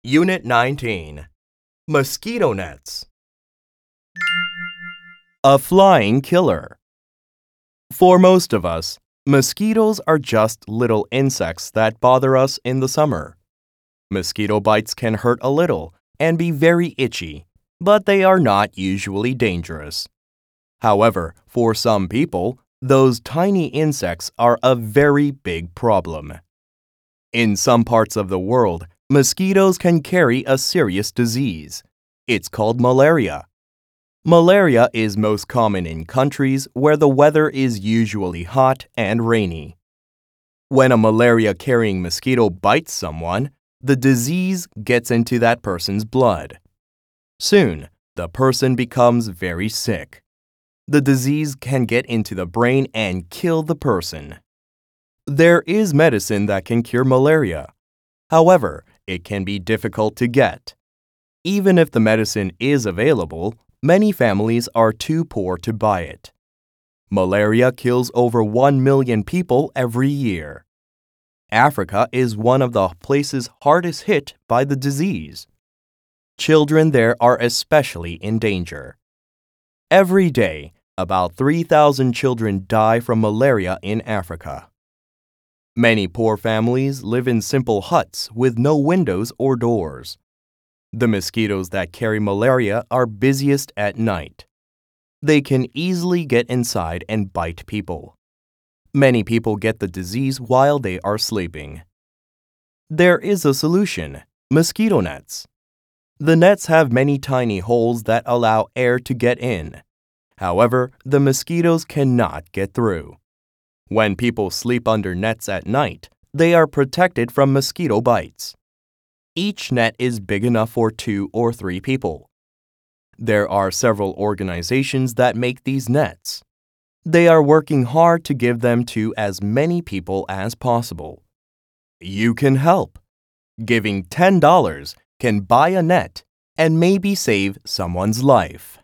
Unit 19. Mosquito nets. A flying killer. For most of us, mosquitoes are just little insects that bother us in the summer. Mosquito bites can hurt a little and be very itchy, but they are not usually dangerous. However, for some people, those tiny insects are a very big problem. In some parts of the world, mosquitoes can carry a serious disease. It's called malaria. Malaria is most common in countries where the weather is usually hot and rainy. When a malaria-carrying mosquito bites someone, the disease gets into that person's blood. Soon, the person becomes very sick. The disease can get into the brain and kill the person. There is medicine that can cure malaria. However, it can be difficult to get. Even if the medicine is available, many families are too poor to buy it. Malaria kills over 1 million people every year. Africa is one of the places hardest hit by the disease. Children there are especially in danger. Every day, about 3,000 children die from malaria in Africa. Many poor families live in simple huts with no windows or doors. The mosquitoes that carry malaria are busiest at night. They can easily get inside and bite people. Many people get the disease while they are sleeping. There is a solution: mosquito nets. The nets have many tiny holes that allow air to get in. However, the mosquitoes cannot get through. When people sleep under nets at night, they are protected from mosquito bites. Each net is big enough for 2 or 3 people. There are several organizations that make these nets. They are working hard to give them to as many people as possible. You can help. Giving $10 can buy a net and maybe save someone's life.